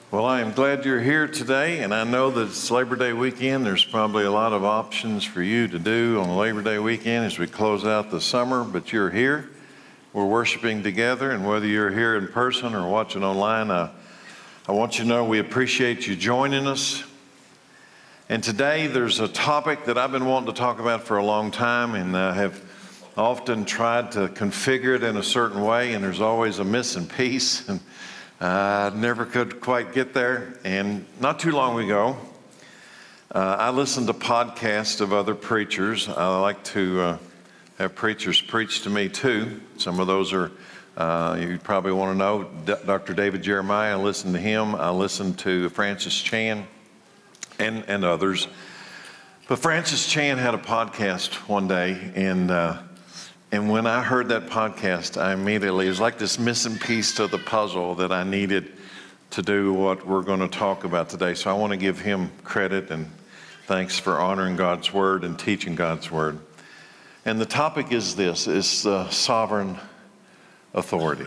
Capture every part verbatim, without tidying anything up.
Well, I am glad you're here today, and I know that it's Labor Day weekend. There's probably a lot of options for you to do on Labor Day weekend as we close out the summer, but you're here. We're worshiping together, and whether you're here in person or watching online, I, I want you to know we appreciate you joining us. And today there's a topic that I've been wanting to talk about for a long time, and I have often tried to configure it in a certain way, and there's always a missing piece. And I uh, never could quite get there. And not too long ago, uh, I listened to podcasts of other preachers. I like to uh, have preachers preach to me too. Some of those are, uh, you probably want to know, D- Doctor David Jeremiah. I listened to him. I listened to Francis Chan and, and others. But Francis Chan had a podcast one day, and uh, And when I heard that podcast, I immediately, it was like this missing piece to the puzzle that I needed to do what we're going to talk about today. So I want to give him credit and thanks for honoring God's word and teaching God's word. And the topic is this, is uh, sovereign authority.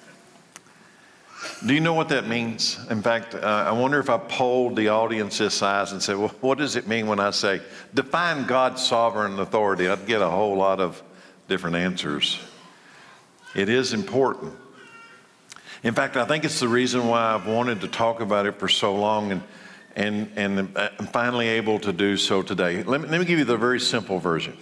Do you know what that means? In fact, uh, I wonder if I polled the audience this size and said, well, what does it mean when I say, define God's sovereign authority? I'd get a whole lot of different answers. It is important. In fact, I think it's the reason why I've wanted to talk about it for so long, and and and I'm finally able to do so today. Let me, let me give you the very simple version.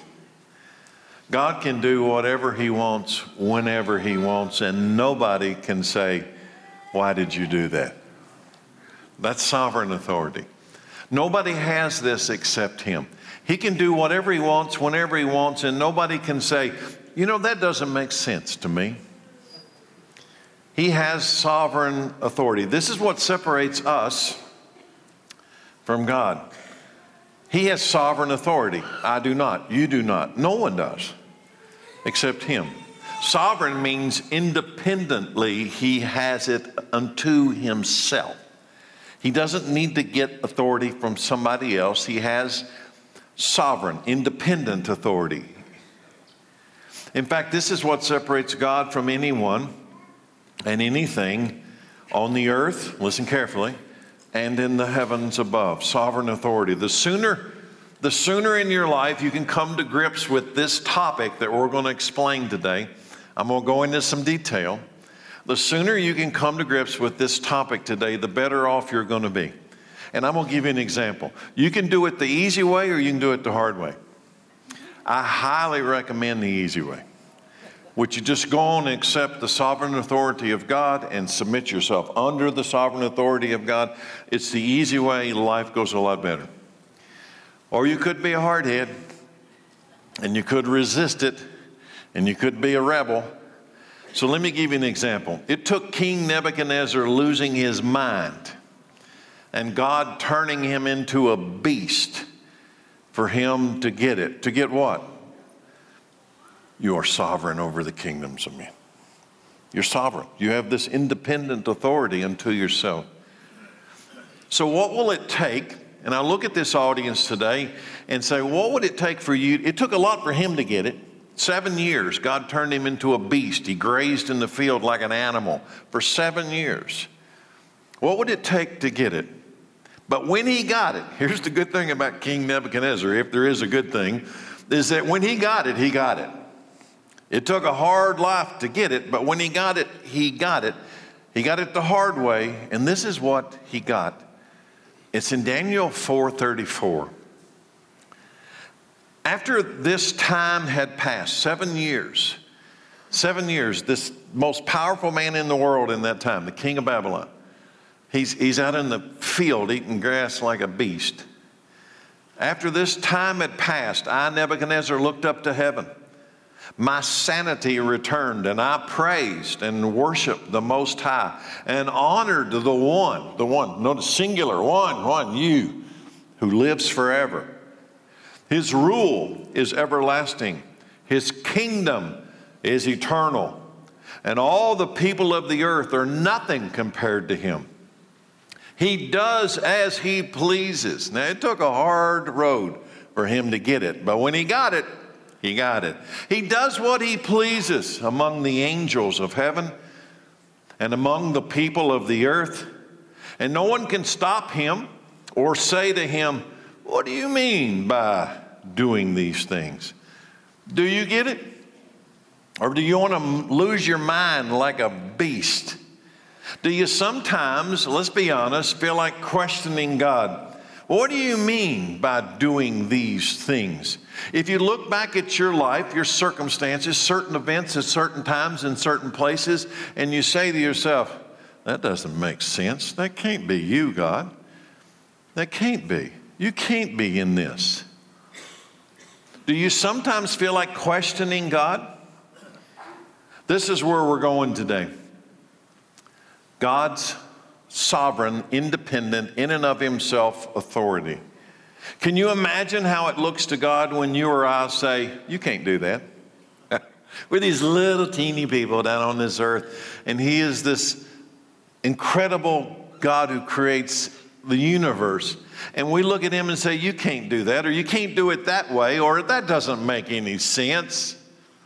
God can do whatever He wants, whenever He wants, and nobody can say, why did you do that? That's sovereign authority. Nobody has this except Him. He can do whatever He wants, whenever He wants, and nobody can say, you know, that doesn't make sense to me. He has sovereign authority. This is what separates us from God. He has sovereign authority. I do not. You do not. No one does except Him. Sovereign means independently He has it unto Himself. He doesn't need to get authority from somebody else. He has sovereign, independent authority. In fact, this is what separates God from anyone and anything on the earth, listen carefully, and in the heavens above. Sovereign authority. The sooner, the sooner in your life you can come to grips with this topic that we're going to explain today, I'm going to go into some detail. The sooner you can come to grips with this topic today, the better off you're going to be. And I'm going to give you an example. You can do it the easy way or you can do it the hard way. I highly recommend the easy way, which you just go on and accept the sovereign authority of God and submit yourself under the sovereign authority of God. It's the easy way. Life goes a lot better. Or you could be a hardhead and you could resist it and you could be a rebel. So let me give you an example. It took King Nebuchadnezzar losing his mind and God turning him into a beast for him to get it. To get what? You are sovereign over the kingdoms of men. You're sovereign. You have this independent authority unto yourself. So what will it take? And I look at this audience today and say, what would it take for you? It took a lot for him to get it. Seven years, God turned him into a beast. He grazed in the field like an animal for seven years. What would it take to get it? But when he got it, here's the good thing about King Nebuchadnezzar, if there is a good thing, is that when he got it, he got it. It took a hard life to get it, but when he got it, he got it. He got it the hard way, and this is what he got. It's in Daniel four thirty-four. After this time had passed, seven years, seven years, this most powerful man in the world in that time, the king of Babylon, He's, he's out in the field eating grass like a beast. After this time had passed, I, Nebuchadnezzar, looked up to heaven. My sanity returned, and I praised and worshiped the Most High and honored the one, the one, notice singular, one, one, you, who lives forever. His rule is everlasting. His kingdom is eternal. And all the people of the earth are nothing compared to Him. He does as He pleases. Now, it took a hard road for him to get it, but when he got it, he got it. He does what He pleases among the angels of heaven and among the people of the earth. And no one can stop him or say to him, what do you mean by doing these things? Do you get it? Or do you want to lose your mind like a beast? Do you sometimes, let's be honest, feel like questioning God? What do you mean by doing these things? If you look back at your life, your circumstances, certain events at certain times in certain places, and you say to yourself, that doesn't make sense. That can't be you, God. That can't be. You can't be in this. Do you sometimes feel like questioning God? This is where we're going today. God's sovereign, independent, in and of himself authority. Can you imagine how it looks to God when you or I say, you can't do that? We're these little teeny people down on this earth, and he is this incredible God who creates the universe. And we look at him and say, you can't do that, or you can't do it that way, or that doesn't make any sense.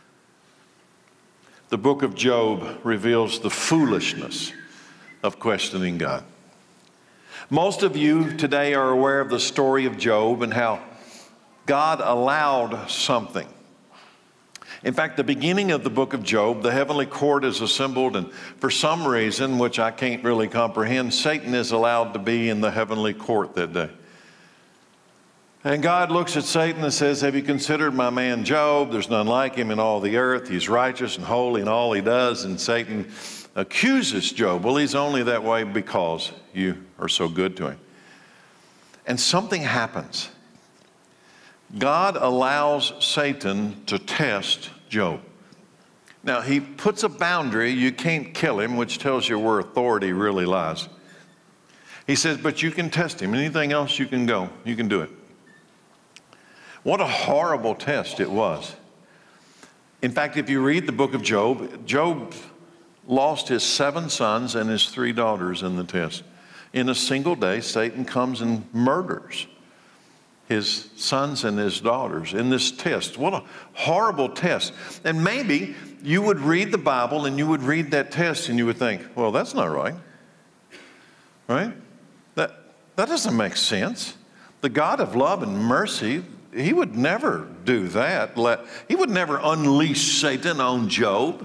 The book of Job reveals the foolishness of questioning God. Most of you today are aware of the story of Job and how God allowed something. In fact, the beginning of the book of Job, the heavenly court is assembled, and for some reason, which I can't really comprehend, Satan is allowed to be in the heavenly court that day. And God looks at Satan and says, have you considered my man Job? There's none like him in all the earth. He's righteous and holy in all he does. And Satan accuses Job. Well, he's only that way because you are so good to him. And something happens. God allows Satan to test Job. Now, he puts a boundary. You can't kill him, which tells you where authority really lies. He says, but you can test him. Anything else, you can go. You can do it. What a horrible test it was. In fact, if you read the book of Job, Job lost his seven sons and his three daughters in the test. In a single day, Satan comes and murders his sons and his daughters in this test. What a horrible test. And maybe you would read the Bible and you would read that test and you would think, well, that's not right. Right? That, that doesn't make sense. The God of love and mercy, he would never do that. Let, he would never unleash Satan on Job.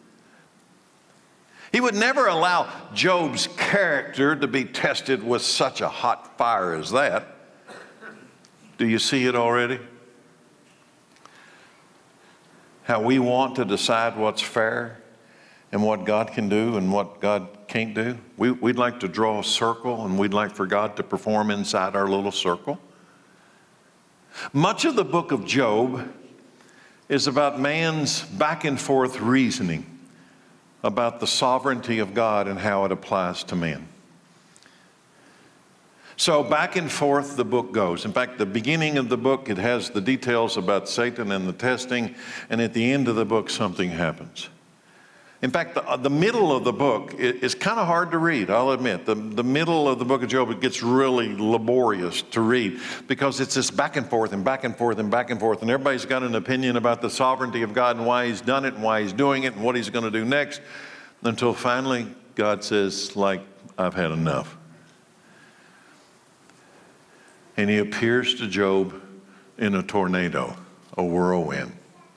He would never allow Job's character to be tested with such a hot fire as that. Do you see it already? How we want to decide what's fair and what God can do and what God can't do. We, we'd like to draw a circle and we'd like for God to perform inside our little circle. Much of the book of Job is about man's back and forth reasoning about the sovereignty of God and how it applies to man. So back and forth the book goes. In fact, the beginning of the book, it has the details about Satan and the testing, and at the end of the book, something happens. In fact, the, the middle of the book is kind of hard to read, I'll admit. The, the middle of the book of Job, it gets really laborious to read because it's this back and forth and back and forth and back and forth, and everybody's got an opinion about the sovereignty of God and why he's done it and why he's doing it and what he's going to do next, until finally God says, like, I've had enough. And he appears to Job in a tornado, a whirlwind.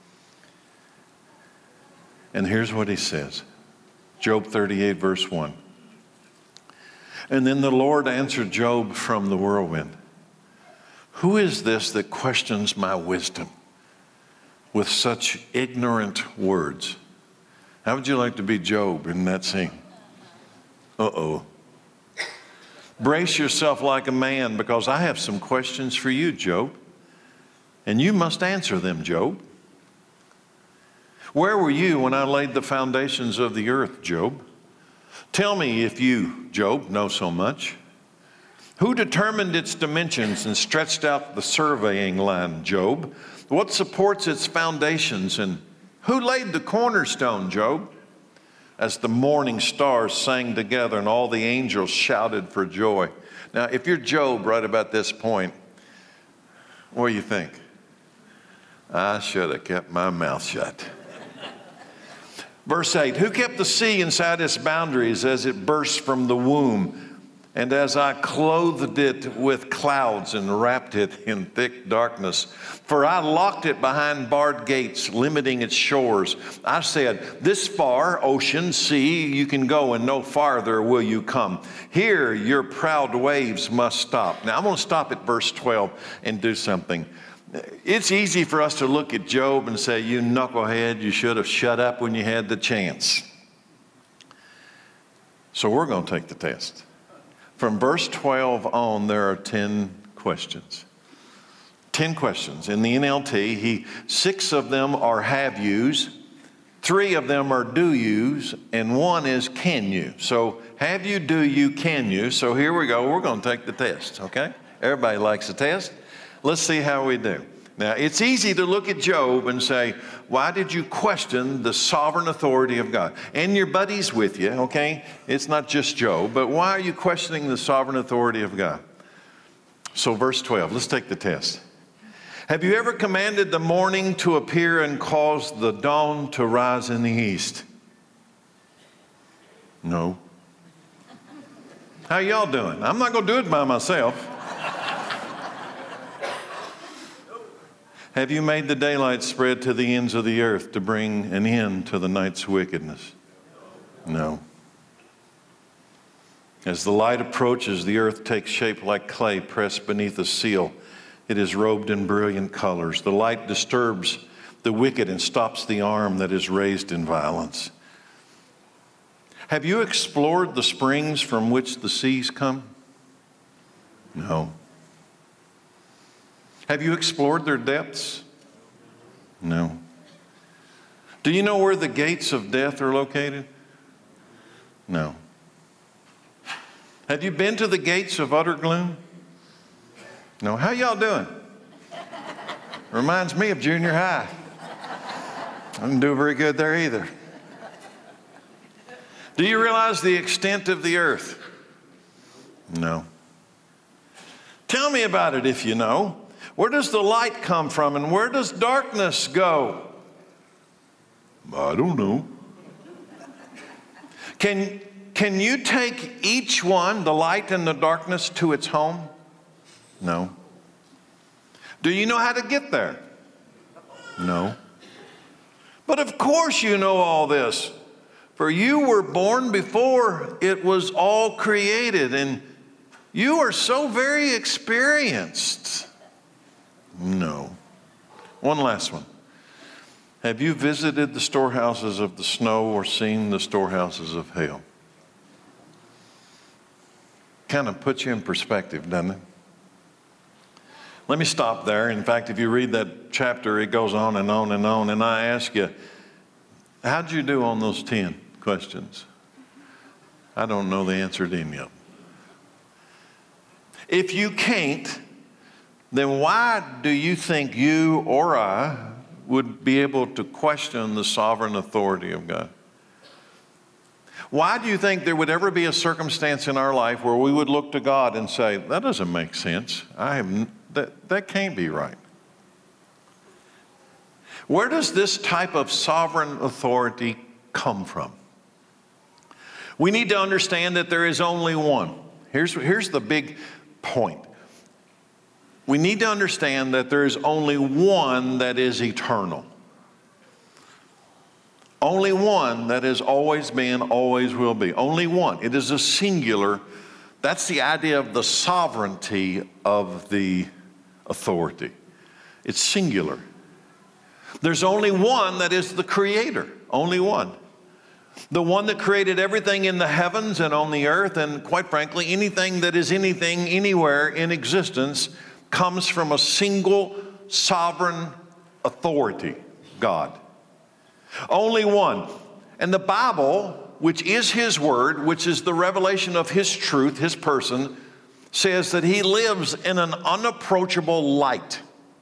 And here's what he says. Job thirty-eight, verse one. And then the Lord answered Job from the whirlwind. Who is this that questions my wisdom with such ignorant words? How would you like to be Job in that scene? Uh-oh. Brace yourself like a man, because I have some questions for you, Job. And you must answer them, Job. Where were you when I laid the foundations of the earth, Job? Tell me if you, Job, know so much. Who determined its dimensions and stretched out the surveying line, Job? What supports its foundations, and who laid the cornerstone, Job? As the morning stars sang together and all the angels shouted for joy. Now, if you're Job right about this point, what do you think? I should have kept my mouth shut. Verse eight, who kept the sea inside its boundaries as it burst from the womb? And as I clothed it with clouds and wrapped it in thick darkness, for I locked it behind barred gates, limiting its shores. I said, this far, ocean, sea, you can go, and no farther will you come. Here your proud waves must stop. Now I'm going to stop at verse twelve and do something. It's easy for us to look at Job and say, you knucklehead, you should have shut up when you had the chance. So we're going to take the test. From verse twelve on, there are ten questions. Ten questions. In the N L T, he, six of them are have yous, three of them are do yous, and one is can you. So have you, do you, can you. So here we go. We're going to take the test, okay? Everybody likes a test. Let's see how we do. Now, it's easy to look at Job and say, why did you question the sovereign authority of God? And your buddy's with you, okay? It's not just Job, but why are you questioning the sovereign authority of God? So verse twelve, let's take the test. Have you ever commanded the morning to appear and caused the dawn to rise in the east? No. How y'all doing? I'm not going to do it by myself. Have you made the daylight spread to the ends of the earth to bring an end to the night's wickedness? No. As the light approaches, the earth takes shape like clay pressed beneath a seal. It is robed in brilliant colors. The light disturbs the wicked and stops the arm that is raised in violence. Have you explored the springs from which the seas come? No. Have you explored their depths? No. Do you know where the gates of death are located? No. Have you been to the gates of utter gloom? No. How y'all doing? Reminds me of junior high. I didn't do very good there either. Do you realize the extent of the earth? No. Tell me about it if you know. Where does the light come from and where does darkness go? I don't know. Can, can you take each one, the light and the darkness, to its home? No. Do you know how to get there? No. But of course you know all this, for you were born before it was all created, and you are so very experienced. No. One last one. Have you visited the storehouses of the snow or seen the storehouses of hell? Kind of puts you in perspective, doesn't it? Let me stop there. In fact, if you read that chapter, it goes on and on and on. And I ask you, how'd you do on those ten questions? I don't know the answer to any of them. If you can't, then why do you think you or I would be able to question the sovereign authority of God? Why do you think there would ever be a circumstance in our life where we would look to God and say, that doesn't make sense. I have, that, that can't be right. Where does this type of sovereign authority come from? We need to understand that there is only one. Here's, here's the big point. We need to understand that there is only one that is eternal. Only one that has always been, always will be. Only one. It is a singular. That's the idea of the sovereignty of the authority. It's singular. There's only one that is the creator. Only one. The one that created everything in the heavens and on the earth, and quite frankly, anything that is anything anywhere in existence comes from a single sovereign authority, God. Only one. And the Bible, which is His Word, which is the revelation of His truth, His person, says that He lives in an unapproachable light.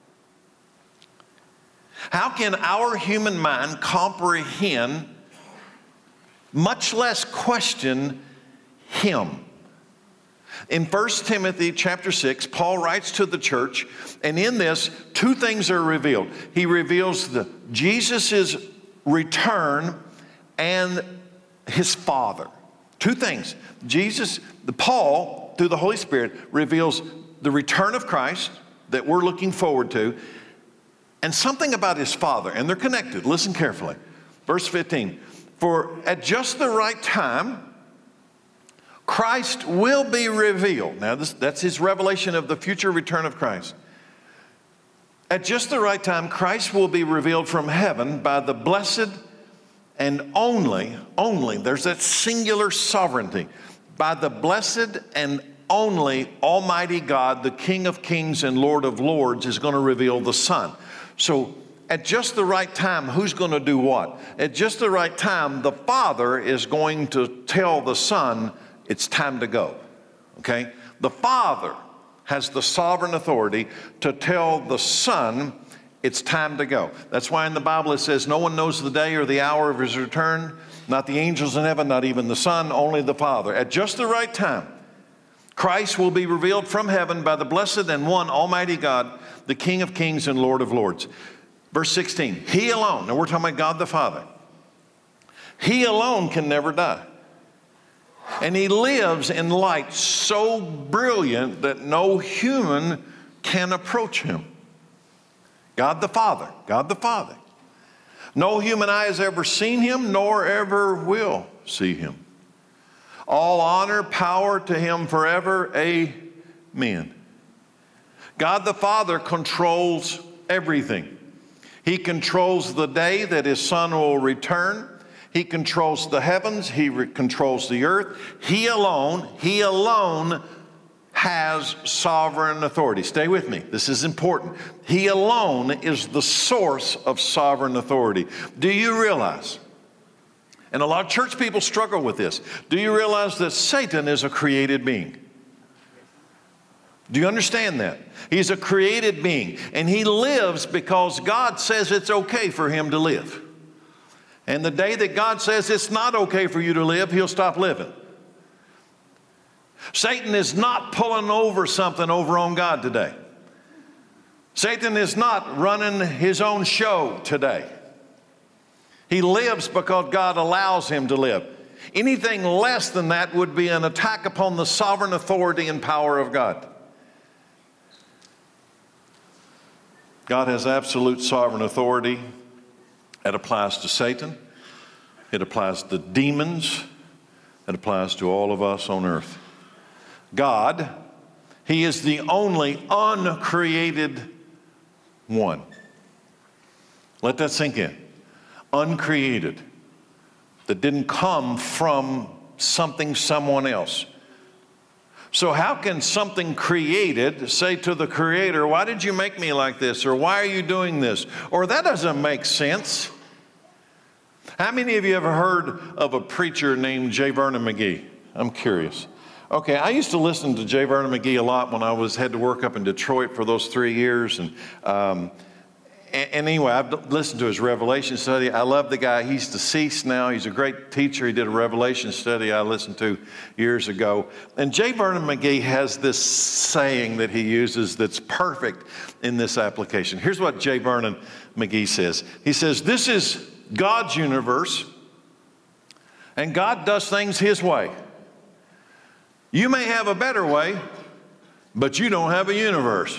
How can our human mind comprehend, much less question, Him? In First Timothy chapter six, Paul writes to the church, and in this, two things are revealed. He reveals the Jesus' return and His Father. Two things. Jesus, the Paul, through the Holy Spirit, reveals the return of Christ that we're looking forward to, and something about his Father, and they're connected. Listen carefully. Verse fifteen, for at just the right time, Christ will be revealed. Now, this, that's his revelation of the future return of Christ. At just the right time, Christ will be revealed from heaven by the blessed and only, only, there's that singular sovereignty, by the blessed and only Almighty God, the King of kings and Lord of lords, is going to reveal the Son. So at just the right time, who's going to do what? At just the right time, the Father is going to tell the Son, it's time to go, okay? The Father has the sovereign authority to tell the Son, it's time to go. That's why in the Bible it says, no one knows the day or the hour of his return, not the angels in heaven, not even the Son, only the Father. At just the right time, Christ will be revealed from heaven by the blessed and one Almighty God, the King of kings and Lord of lords. Verse sixteen, he alone, now we're talking about God the Father, he alone can never die. And he lives in light so brilliant that no human can approach him. God the Father, God the Father. No human eye has ever seen him, nor ever will see him. All honor, power to him forever. Amen. God the Father controls everything. He controls the day that his Son will return. He controls the heavens. He re- controls the earth. He alone, he alone has sovereign authority. Stay with me. This is important. He alone is the source of sovereign authority. Do you realize, and a lot of church people struggle with this, do you realize that Satan is a created being? Do you understand that? He's a created being, and he lives because God says it's okay for him to live. And the day that God says it's not okay for you to live, he'll stop living. Satan is not pulling over something over on God today. Satan is not running his own show today. He lives because God allows him to live. Anything less than that would be an attack upon the sovereign authority and power of God. God has absolute sovereign authority. It applies to Satan. It applies to demons. It applies to all of us on earth. God, he is the only uncreated one. Let that sink in. Uncreated. That didn't come from something, someone else. So how can something created say to the Creator, why did you make me like this? Or why are you doing this? Or that doesn't make sense. How many of you ever heard of a preacher named J. Vernon McGee? I'm curious. Okay, I used to listen to J. Vernon McGee a lot when I was had to work up in Detroit for those three years. And, um, and, and anyway, I've listened to his Revelation study. I love the guy. He's deceased now. He's a great teacher. He did a Revelation study I listened to years ago. And J. Vernon McGee has this saying that he uses that's perfect in this application. Here's what J. Vernon McGee says. He says, this is God's universe, and God does things his way. You may have a better way, but you don't have a universe.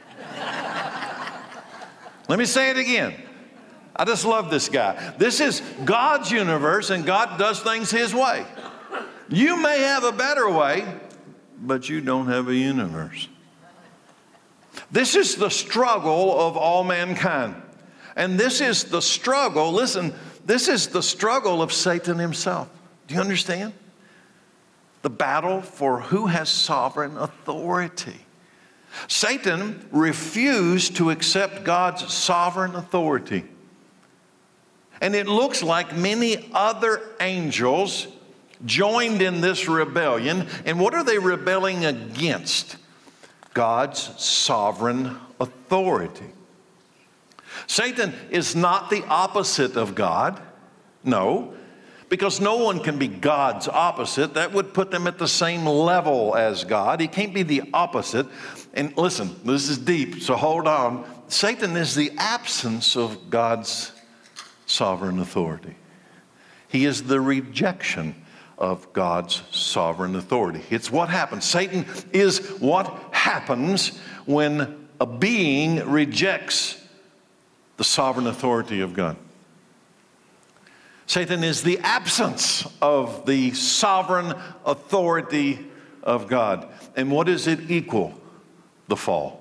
Let me say it again. I just love this guy. This is God's universe, and God does things his way. You may have a better way, but you don't have a universe. This is the struggle of all mankind. And this is the struggle, listen, this is the struggle of Satan himself. Do you understand? The battle for who has sovereign authority. Satan refused to accept God's sovereign authority. And it looks like many other angels joined in this rebellion. And what are they rebelling against? God's sovereign authority. Satan is not the opposite of God. No, because no one can be God's opposite. That would put them at the same level as God. He can't be the opposite. And listen, this is deep, so hold on. Satan is the absence of God's sovereign authority. He is the rejection of God's sovereign authority. It's what happens. Satan is what happens when a being rejects the sovereign authority of God. Satan is the absence of the sovereign authority of God. And what does it equal? The fall.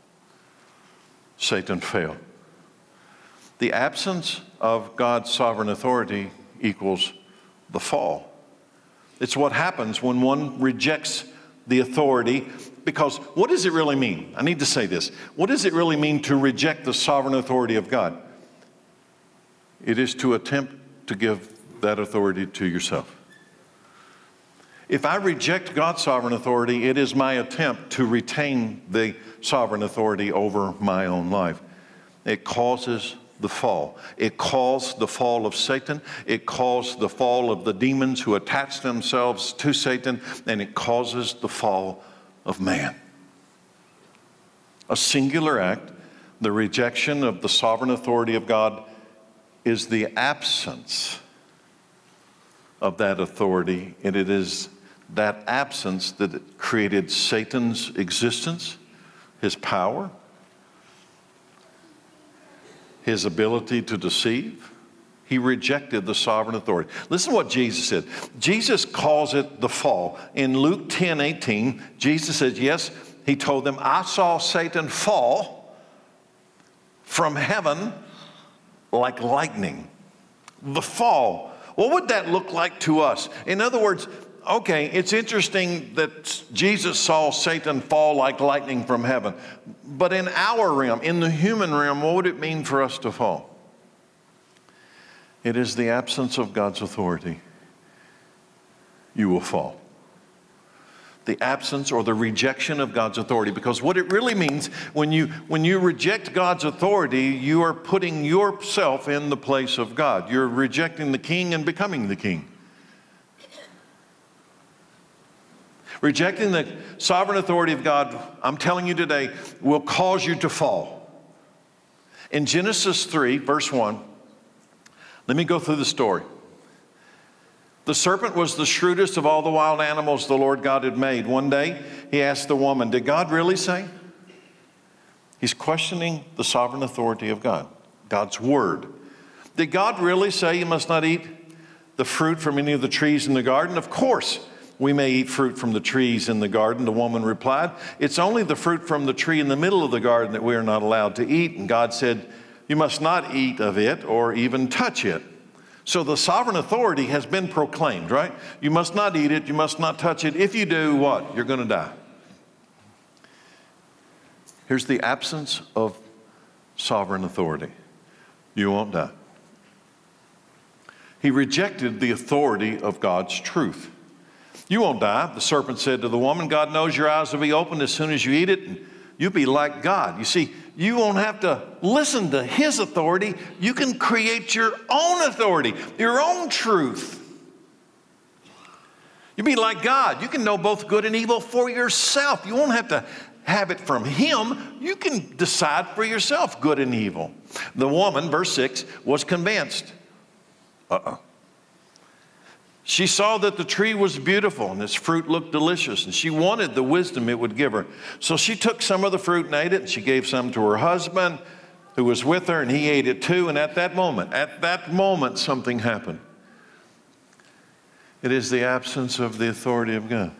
Satan failed. The absence of God's sovereign authority equals the fall. It's what happens when one rejects the authority. Because what does it really mean? I need to say this. What does it really mean to reject the sovereign authority of God? It is to attempt to give that authority to yourself. If I reject God's sovereign authority, it is my attempt to retain the sovereign authority over my own life. It causes the fall. It caused the fall of Satan. It caused the fall of the demons who attach themselves to Satan, and it causes the fall of man. A singular act, the rejection of the sovereign authority of God, is the absence of that authority, and it is that absence that created Satan's existence, his power, his ability to deceive. He rejected the sovereign authority. Listen to what Jesus said. Jesus calls it the fall. In Luke ten eighteen, Jesus says, yes, he told them, I saw Satan fall from heaven like lightning. The fall. What would that look like to us? In other words, okay, it's interesting that Jesus saw Satan fall like lightning from heaven. But in our realm, in the human realm, what would it mean for us to fall? It is the absence of God's authority. You will fall. The absence or the rejection of God's authority. Because what it really means, when you, when you reject God's authority, you are putting yourself in the place of God. You're rejecting the king and becoming the king. Rejecting the sovereign authority of God, I'm telling you today, will cause you to fall. In Genesis three, verse one, let me go through the story. The serpent was the shrewdest of all the wild animals the Lord God had made. One day, he asked the woman, did God really say? He's questioning the sovereign authority of God, God's word. Did God really say you must not eat the fruit from any of the trees in the garden? Of course, we may eat fruit from the trees in the garden, the woman replied. It's only the fruit from the tree in the middle of the garden that we are not allowed to eat. And God said, you must not eat of it or even touch it. So the sovereign authority has been proclaimed, right? You must not eat it. You must not touch it. If you do, what? You're going to die. Here's the absence of sovereign authority. You won't die. He rejected the authority of God's truth. You won't die, the serpent said to the woman. God knows your eyes will be opened as soon as you eat it, and you'll be like God. You see, you won't have to listen to his authority. You can create your own authority, your own truth. You'll be like God. You can know both good and evil for yourself. You won't have to have it from him. You can decide for yourself good and evil. The woman, verse six, was convinced. Uh-uh. She saw that the tree was beautiful and its fruit looked delicious, and she wanted the wisdom it would give her. So she took some of the fruit and ate it, and she gave some to her husband who was with her, and he ate it too. And at that moment, at that moment, something happened. It is the absence of the authority of God.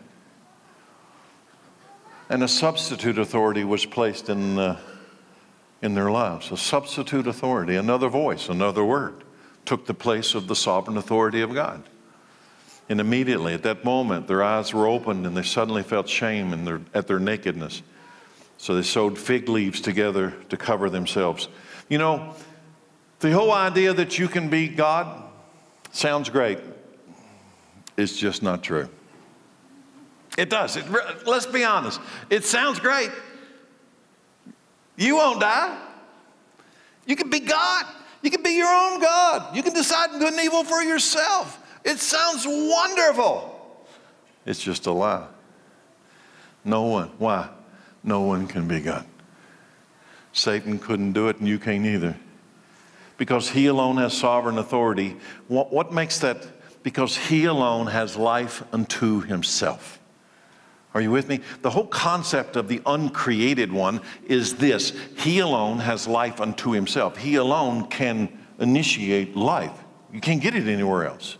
And a substitute authority was placed in, uh, in their lives. A substitute authority, another voice, another word, took the place of the sovereign authority of God. And immediately, at that moment, their eyes were opened and they suddenly felt shame in their, at their nakedness. So they sewed fig leaves together to cover themselves. You know, the whole idea that you can be God sounds great. It's just not true. It does. It, let's be honest. It sounds great. You won't die. You can be God. You can be your own God. You can decide good and evil for yourself. It sounds wonderful. It's just a lie. No one. Why? No one can be God. Satan couldn't do it, and you can't either. Because he alone has sovereign authority. What, what makes that Because he alone has life unto himself. Are you with me? The whole concept of the uncreated one is this. He alone has life unto himself. He alone can initiate life. You can't get it anywhere else.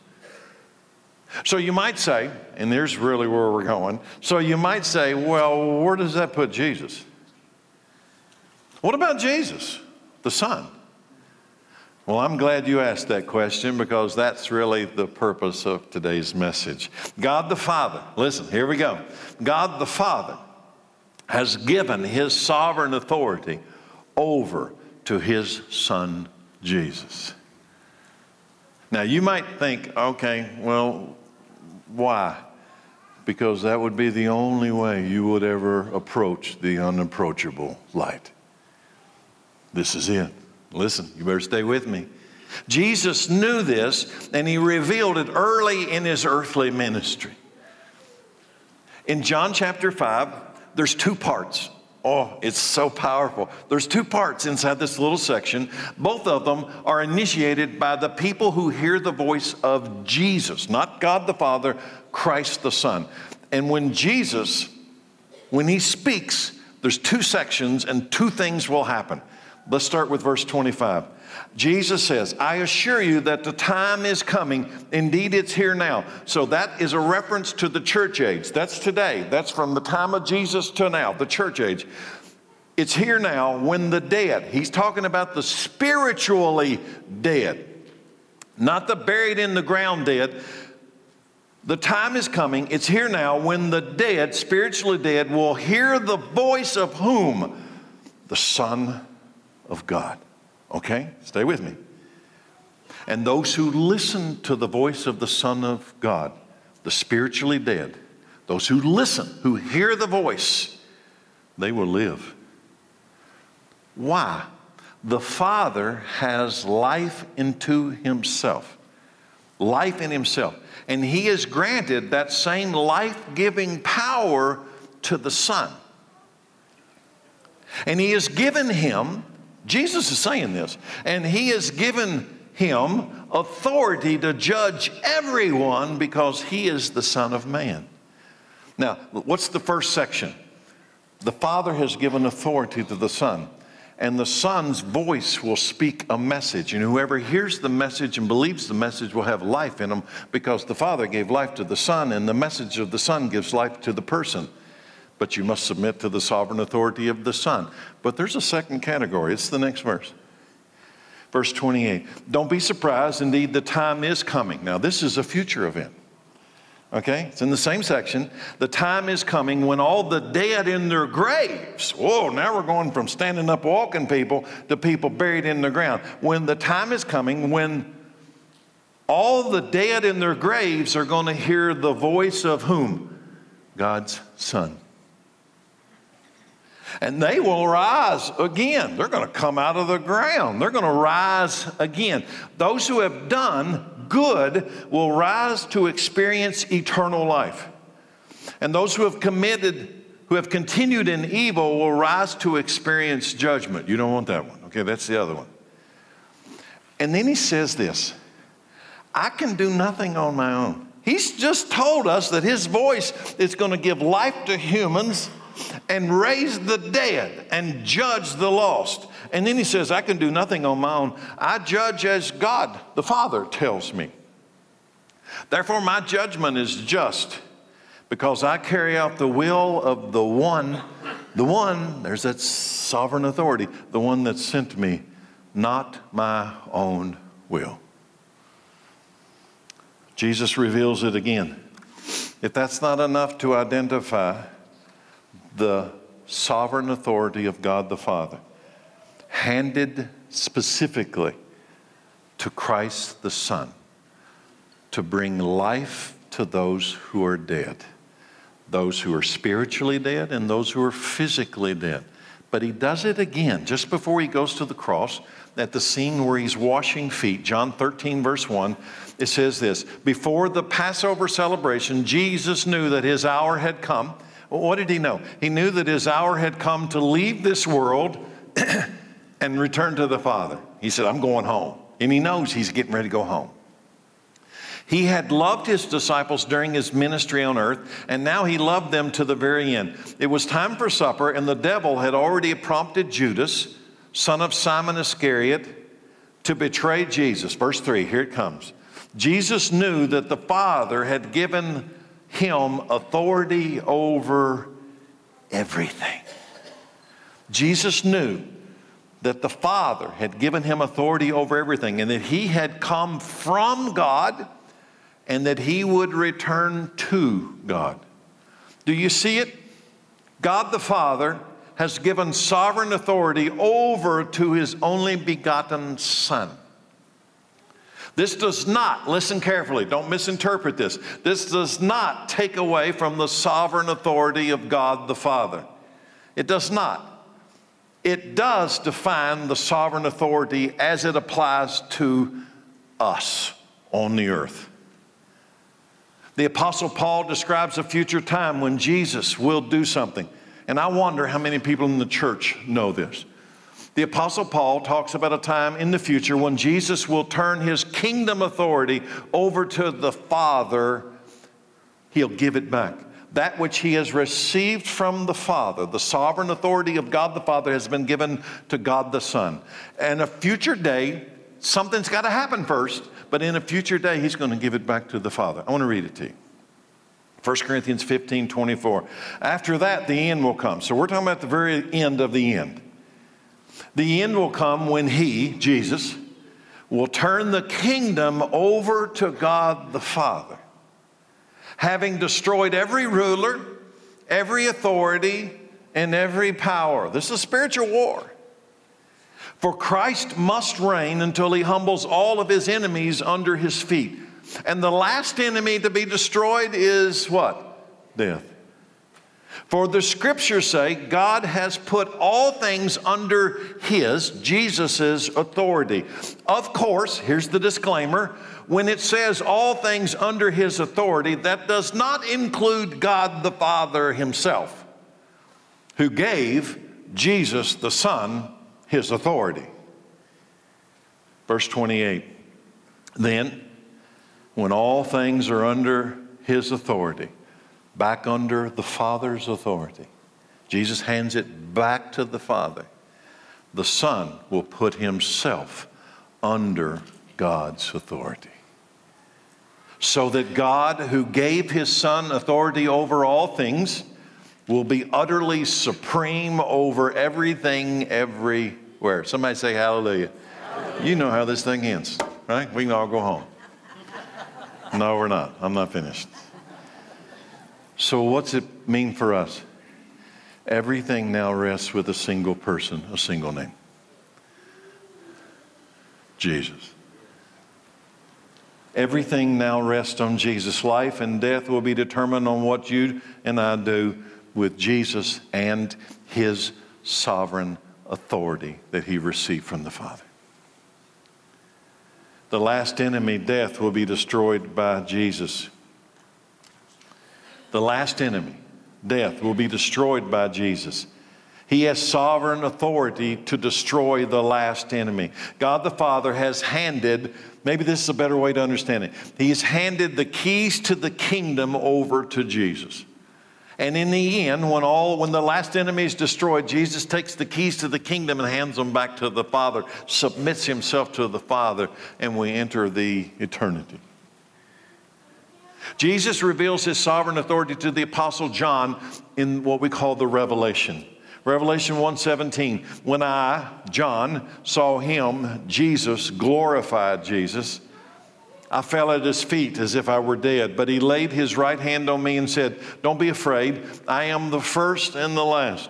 So you might say, and there's really where we're going, so you might say, well, where does that put Jesus? What about Jesus, the Son? Well, I'm glad you asked that question, because that's really the purpose of today's message. God the Father, listen, here we go. God the Father has given his sovereign authority over to his Son, Jesus. Now, you might think, okay, well, why? Because that would be the only way you would ever approach the unapproachable light. This is it. Listen, you better stay with me. Jesus knew this, and he revealed it early in his earthly ministry. In John chapter five, there's two parts. Oh, it's so powerful. There's two parts inside this little section. Both of them are initiated by the people who hear the voice of Jesus, not God the Father, Christ the Son. And when Jesus, when he speaks, there's two sections and two things will happen. Let's start with verse twenty-five. Jesus says, I assure you that the time is coming. Indeed, it's here now. So that is a reference to the church age. That's today. That's from the time of Jesus to now, the church age. It's here now when the dead, he's talking about the spiritually dead, not the buried in the ground dead. The time is coming, it's here now, when the dead, spiritually dead, will hear the voice of whom? The Son of God. Okay? Stay with me. And those who listen to the voice of the Son of God, the spiritually dead, those who listen, who hear the voice, they will live. Why? The Father has life into himself. Life in himself. And he has granted that same life-giving power to the Son. And he has given him, Jesus is saying this, and he has given him authority to judge everyone because he is the Son of Man. Now, what's the first section? The Father has given authority to the Son, and the Son's voice will speak a message. And whoever hears the message and believes the message will have life in them, because the Father gave life to the Son, and the message of the Son gives life to the person. But you must submit to the sovereign authority of the Son. But there's a second category. It's the next verse. Verse twenty-eight. Don't be surprised. Indeed, the time is coming. Now, this is a future event. Okay? It's in the same section. The time is coming when all the dead in their graves. Whoa, now we're going from standing up walking people to people buried in the ground. When the time is coming when all the dead in their graves are going to hear the voice of whom? God's Son. And they will rise again. They're going to come out of the ground. They're going to rise again. Those who have done good will rise to experience eternal life. And those who have committed, who have continued in evil will rise to experience judgment. You don't want that one. Okay, that's the other one. And then he says this, I can do nothing on my own. He's just told us that his voice is going to give life to humans and raise the dead and judge the lost. And then he says, I can do nothing on my own. I judge as God, the Father, tells me. Therefore, my judgment is just, because I carry out the will of the one, the one, there's that sovereign authority, the one that sent me, not my own will. Jesus reveals it again. If that's not enough to identify the sovereign authority of God the Father, handed specifically to Christ the Son to bring life to those who are dead, those who are spiritually dead and those who are physically dead. But he does it again just before he goes to the cross, at the scene where he's washing feet. John thirteen, verse one, it says this, before the Passover celebration, Jesus knew that his hour had come. Well, what did he know? He knew that his hour had come to leave this world and return to the Father. He said, I'm going home. And he knows he's getting ready to go home. He had loved his disciples during his ministry on earth, and now he loved them to the very end. It was time for supper, and the devil had already prompted Judas, son of Simon Iscariot, to betray Jesus. Verse three, here it comes. Jesus knew that the Father had given him authority over everything. Jesus knew that the Father had given him authority over everything, and that he had come from God, and that he would return to God. Do you see it? God the Father has given sovereign authority over to his only begotten Son. This does not, listen carefully, don't misinterpret this. This does not take away from the sovereign authority of God the Father. It does not. It does define the sovereign authority as it applies to us on the earth. The Apostle Paul describes a future time when Jesus will do something. And I wonder how many people in the church know this. The Apostle Paul talks about a time in the future when Jesus will turn his kingdom authority over to the Father. He'll give it back. That which he has received from the Father, the sovereign authority of God the Father, has been given to God the Son. And a future day, something's got to happen first, but in a future day, he's going to give it back to the Father. I want to read it to you. First Corinthians fifteen, twenty-four. After that, the end will come. So we're talking about the very end of the end. The end will come when he, Jesus, will turn the kingdom over to God the Father, having destroyed every ruler, every authority, and every power. This is a spiritual war. For Christ must reign until he humbles all of his enemies under his feet. And the last enemy to be destroyed is what? Death. For the scriptures say God has put all things under his, Jesus's authority. Of course, here's the disclaimer, when it says all things under his authority, that does not include God the Father himself, who gave Jesus the Son his authority. Verse twenty-eight, then when all things are under his authority, back under the Father's authority, Jesus hands it back to the Father. The Son will put himself under God's authority. So that God, who gave his Son authority over all things, will be utterly supreme over everything, everywhere. Somebody say hallelujah. Hallelujah. You know how this thing ends, right? We can all go home. No, we're not. I'm not finished. So what's it mean for us? Everything now rests with a single person, a single name. Jesus. Everything now rests on Jesus. Life and death will be determined on what you and I do with Jesus and his sovereign authority that he received from the Father. The last enemy, death, will be destroyed by Jesus. The last enemy, death, will be destroyed by Jesus. He has sovereign authority to destroy the last enemy. God the Father has handed, maybe this is a better way to understand it, he's handed the keys to the kingdom over to Jesus. And in the end, when all, when the last enemy is destroyed, Jesus takes the keys to the kingdom and hands them back to the Father, submits himself to the Father, and we enter the eternity. Jesus reveals his sovereign authority to the Apostle John in what we call the Revelation. Revelation one seventeen, when I, John, saw him, Jesus, glorified Jesus, I fell at his feet as if I were dead, but he laid his right hand on me and said, don't be afraid. I am the first and the last.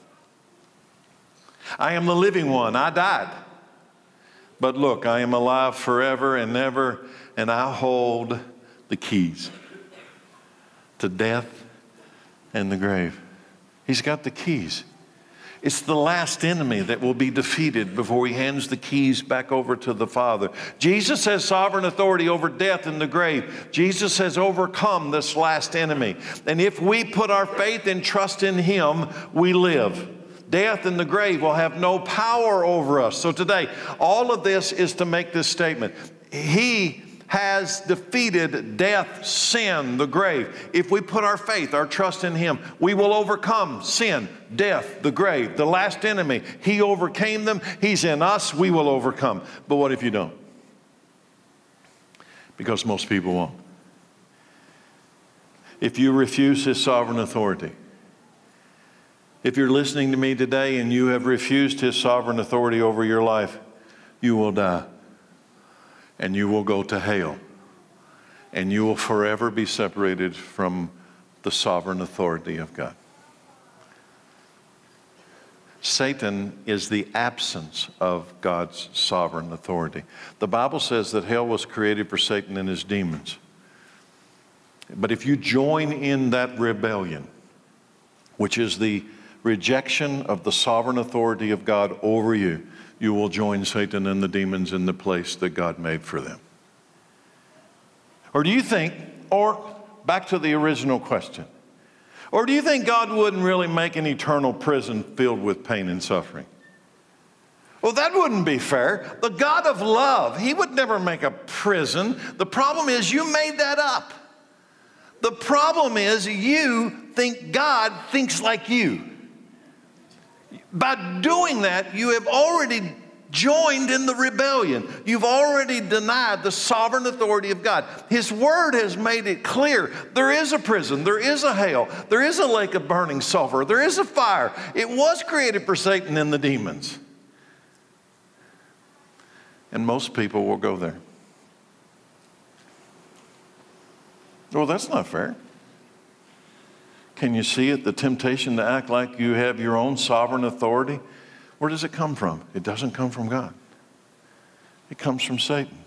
I am the living one. I died. But look, I am alive forever and ever, and I hold the keys to death and the grave. He's got the keys. It's the last enemy that will be defeated before he hands the keys back over to the Father. Jesus has sovereign authority over death and the grave. Jesus has overcome this last enemy. And if we put our faith and trust in him, we live. Death and the grave will have no power over us. So today, all of this is to make this statement. He has defeated death, sin, the grave. If we put our faith, our trust in Him, we will overcome sin, death, the grave, the last enemy. He overcame them. He's in us. We will overcome. But what if you don't? Because most people won't. If you refuse His sovereign authority, if you're listening to me today and you have refused His sovereign authority over your life, you will die. And you will go to hell. And you will forever be separated from the sovereign authority of God. Satan is the absence of God's sovereign authority. The Bible says that hell was created for Satan and his demons. But if you join in that rebellion, which is the rejection of the sovereign authority of God over you, you will join Satan and the demons in the place that God made for them. Or do you think, or back to the original question, or do you think God wouldn't really make an eternal prison filled with pain and suffering? Well, that wouldn't be fair. The God of love, He would never make a prison. The problem is you made that up. The problem is you think God thinks like you. By doing that, you have already joined in the rebellion. You've already denied the sovereign authority of God. His word has made it clear. There is a prison. There is a hell. There is a lake of burning sulfur. There is a fire. It was created for Satan and the demons. And most people will go there. Well, that's not fair. Can you see it? The temptation to act like you have your own sovereign authority. Where does it come from? It doesn't come from God. It comes from Satan.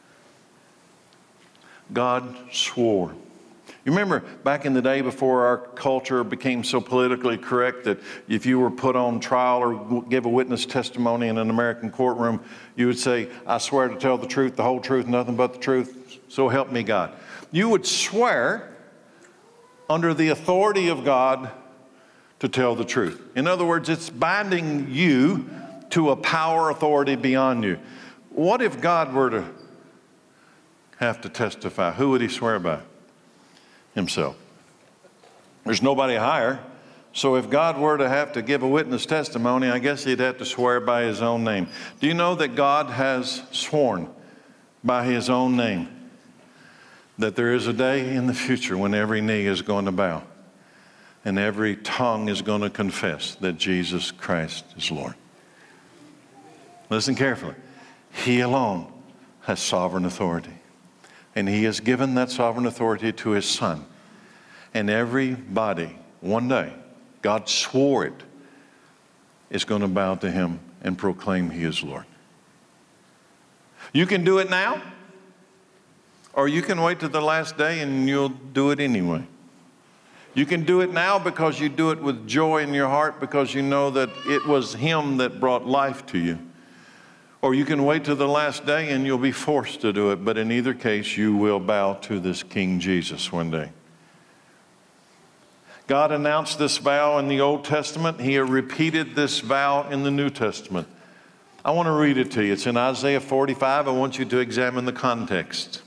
God swore. You remember back in the day before our culture became so politically correct that if you were put on trial or give a witness testimony in an American courtroom, you would say, I swear to tell the truth, the whole truth, nothing but the truth, so help me God. You would swear under the authority of God to tell the truth. In other words, it's binding you to a power authority beyond you. What if God were to have to testify? Who would He swear by? Himself. There's nobody higher. So if God were to have to give a witness testimony, I guess He'd have to swear by His own name. Do you know that God has sworn by His own name that there is a day in the future when every knee is going to bow and every tongue is going to confess that Jesus Christ is Lord? Listen carefully. He alone has sovereign authority. And He has given that sovereign authority to His Son. And everybody, one day, God swore it, is going to bow to Him and proclaim He is Lord. You can do it now, or you can wait to the last day and you'll do it anyway. You can do it now because you do it with joy in your heart because you know that it was Him that brought life to you. Or you can wait to the last day and you'll be forced to do it. But in either case, you will bow to this King Jesus one day. God announced this vow in the Old Testament. He repeated this vow in the New Testament. I want to read it to you. It's in Isaiah forty-five. I want you to examine the context.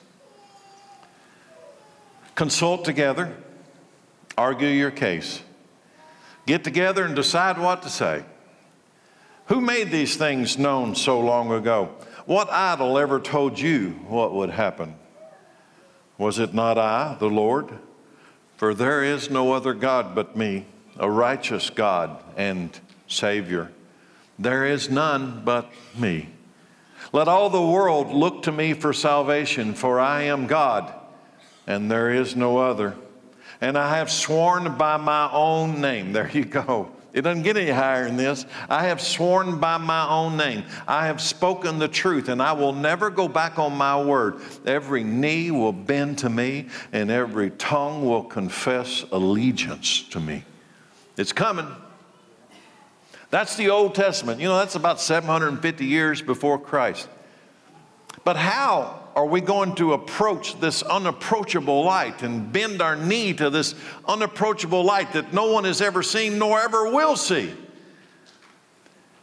Consult together. Argue your case. Get together and decide what to say. Who made these things known so long ago? What idol ever told you what would happen? Was it not I, the Lord? For there is no other God but me, a righteous God and Savior. There is none but me. Let all the world look to me for salvation, for I am God, and there is no other. And I have sworn by my own name. There you go. It doesn't get any higher than this. I have sworn by my own name. I have spoken the truth, and I will never go back on my word. Every knee will bend to me, and every tongue will confess allegiance to me. It's coming. That's the Old Testament. You know, that's about seven hundred fifty years before Christ. But how are we going to approach this unapproachable light and bend our knee to this unapproachable light that no one has ever seen nor ever will see?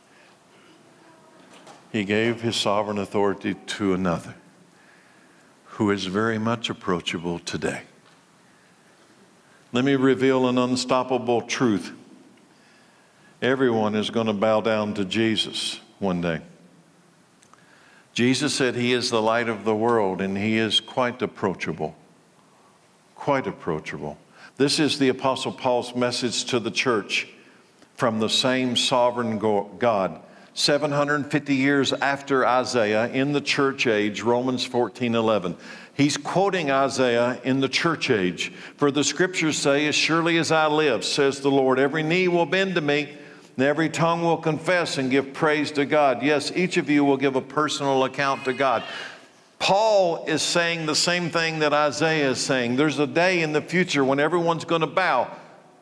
He gave His sovereign authority to another who is very much approachable today. Let me reveal an unstoppable truth. Everyone is going to bow down to Jesus one day. Jesus said he is the light of the world, and he is quite approachable. Quite approachable. This is the Apostle Paul's message to the church from the same sovereign God. seven hundred fifty years after Isaiah, in the church age, Romans fourteen eleven. He's quoting Isaiah in the church age. For the scriptures say, as surely as I live, says the Lord, every knee will bend to me, and every tongue will confess and give praise to God. Yes, each of you will give a personal account to God. Paul is saying the same thing that Isaiah is saying. There's a day in the future when everyone's going to bow.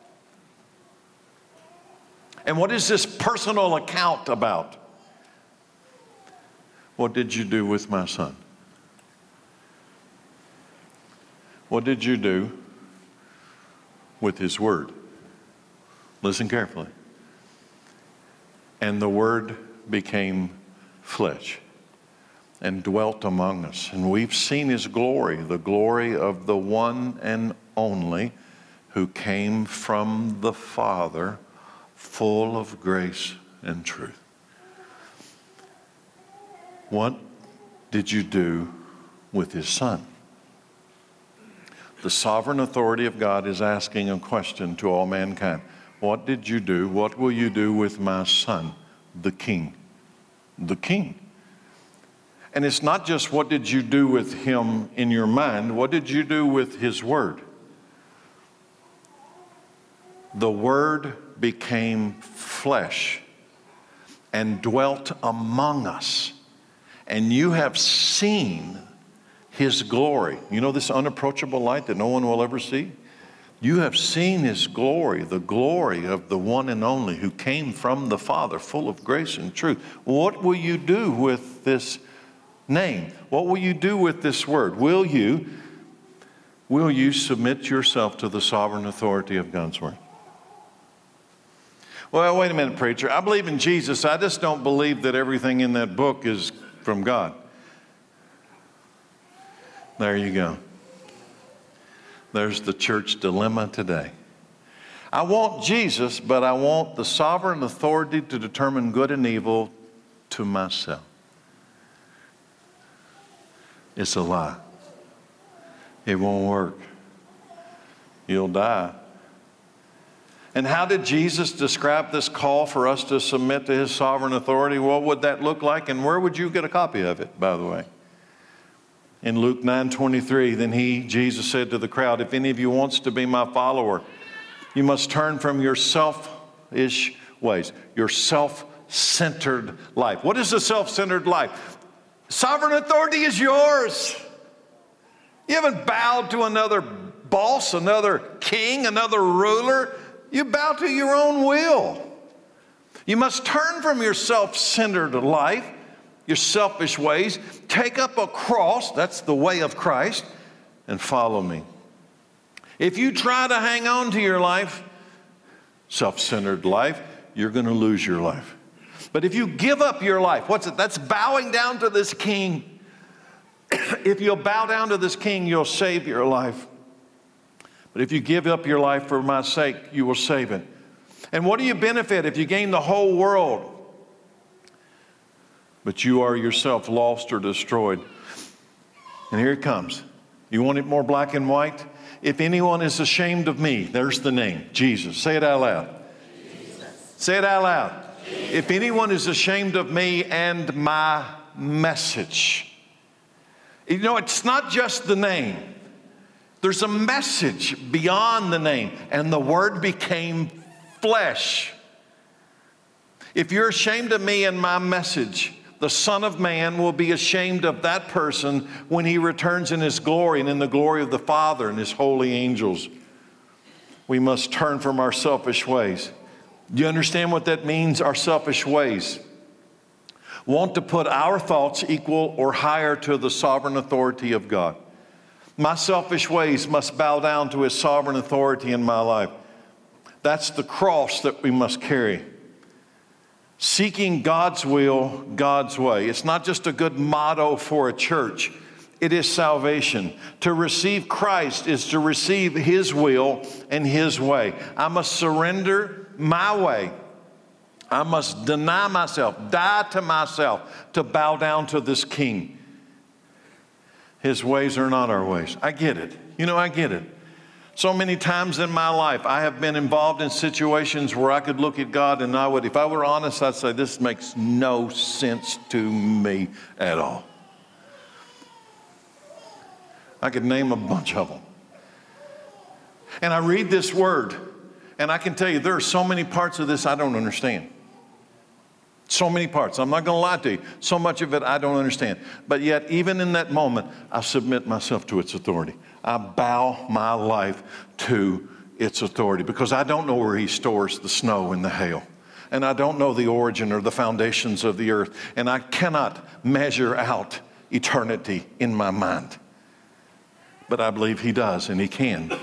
And what is this personal account about? What did you do with my son? What did you do with his word? Listen carefully. And the word became flesh and dwelt among us. And we've seen his glory, the glory of the one and only who came from the Father, full of grace and truth. What did you do with his son? The sovereign authority of God is asking a question to all mankind. What did you do? What will you do with my son, the king? The king. And it's not just what did you do with him in your mind. What did you do with his word? The word became flesh and dwelt among us. And you have seen his glory. You know this unapproachable light that no one will ever see? You have seen his glory, the glory of the one and only who came from the Father, full of grace and truth. What will you do with this name? What will you do with this word? Will you, will you submit yourself to the sovereign authority of God's word? Well, wait a minute, preacher. I believe in Jesus. I just don't believe that everything in that book is from God. There you go. There's the church dilemma today. I want Jesus, but I want the sovereign authority to determine good and evil to myself. It's a lie. It won't work. You'll die. And how did Jesus describe this call for us to submit to his sovereign authority? What would that look like? And where would you get a copy of it, by the way? In Luke nine twenty-three, then he, Jesus, said to the crowd, if any of you wants to be my follower, you must turn from your selfish ways, your self-centered life. What is a self-centered life? Sovereign authority is yours. You haven't bowed to another boss, another king, another ruler. You bow to your own will. You must turn from your self-centered life, your selfish ways, take up a cross, that's the way of Christ, and follow me. If you try to hang on to your life, self-centered life, you're going to lose your life. But if you give up your life, what's it? That's bowing down to this king. If you'll bow down to this king, you'll save your life. But if you give up your life for my sake, you will save it. And what do you benefit if you gain the whole world, but you are yourself lost or destroyed? And here it comes. You want it more black and white? If anyone is ashamed of me, there's the name, Jesus. Say it out loud. Jesus. Say it out loud. Jesus. If anyone is ashamed of me and my message. You know, it's not just the name. There's a message beyond the name. And the word became flesh. If you're ashamed of me and my message, the Son of Man will be ashamed of that person when he returns in his glory and in the glory of the Father and his holy angels. We must turn from our selfish ways. Do you understand what that means, our selfish ways? Want to put our thoughts equal or higher to the sovereign authority of God. My selfish ways must bow down to his sovereign authority in my life. That's the cross that we must carry. Seeking God's will, God's way. It's not just a good motto for a church. it is salvation. To receive Christ is to receive His will and His way. I must surrender my way. I must deny myself, die to myself, to bow down to this King. His ways are not our ways. I get it. You know, I get it. So many times in my life, I have been involved in situations where I could look at God and I would, if I were honest, I'd say, this makes no sense to me at all. I could name a bunch of them. And I read this word, and I can tell you there are so many parts of this I don't understand. So many parts. I'm not going to lie to you. So much of it I don't understand. But yet, even in that moment, I submit myself to its authority. I bow my life to its authority because I don't know where He stores the snow and the hail. And I don't know the origin or the foundations of the earth. And I cannot measure out eternity in my mind. But I believe He does, and He can.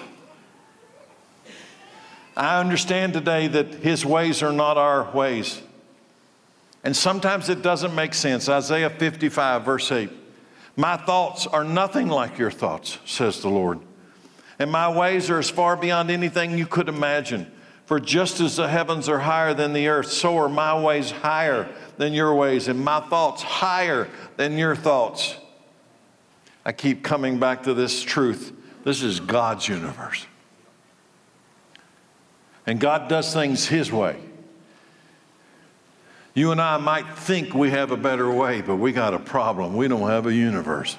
I understand today that His ways are not our ways. And sometimes it doesn't make sense. Isaiah fifty-five, verse eight. My thoughts are nothing like your thoughts, says the Lord. And my ways are as far beyond anything you could imagine. For just as the heavens are higher than the earth, so are my ways higher than your ways, and my thoughts higher than your thoughts. I keep coming back to this truth. This is God's universe. And God does things His way. You and I might think we have a better way, but we got a problem. We don't have a universe.